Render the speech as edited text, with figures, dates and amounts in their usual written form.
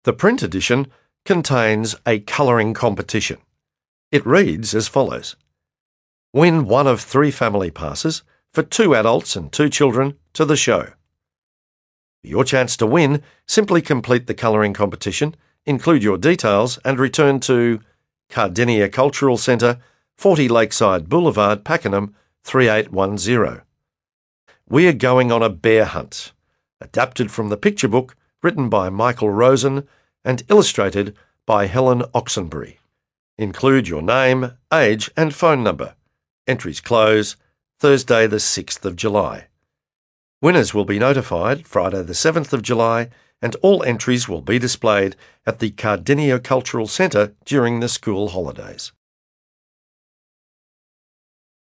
The print edition contains a colouring competition. It reads as follows. Win one of 3 family passes for 2 adults and 2 children to the show. For your chance to win, simply complete the colouring competition, include your details and return to Cardinia Cultural Centre, 40 Lakeside Boulevard, Pakenham, 3810. We are going on a bear hunt, adapted from the picture book written by Michael Rosen and illustrated by Helen Oxenbury. Include your name, age and phone number. Entries close Thursday the 6th of July. Winners will be notified Friday the 7th of July and all entries will be displayed at the Cardinia Cultural Centre during the school holidays.